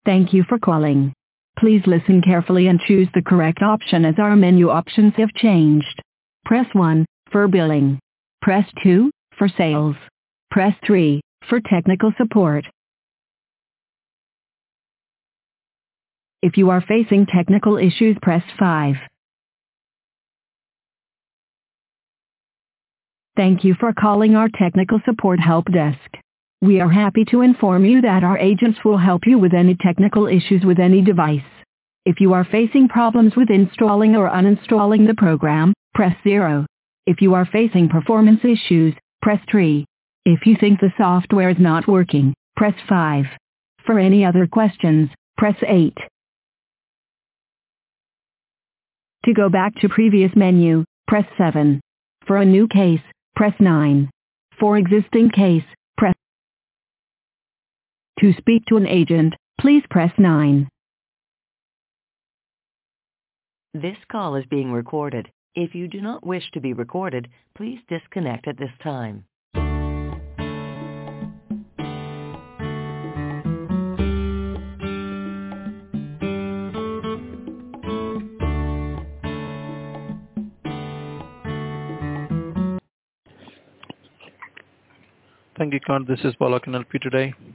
Thank you for calling. Please listen carefully and choose the correct option as our menu options have changed. Press 1 for billing. Press 2 for sales. Press 3 for technical support. If you are facing technical issues, press 5. Thank you for calling our technical support help desk. We are happy to inform you that our agents will help you with any technical issues with any device. If you are facing problems with installing or uninstalling the program, press 0. If you are facing performance issues, press 3. If you think the software is not working, press 5. For any other questions, press 8. To go back to previous menu, press 7. For a new case, press 9. For existing case, press. To speak to an agent, please press 9. This call is being recorded. If you do not wish to be recorded, please disconnect at this time. Thank you, Kant. This is Paula. Can I help you today?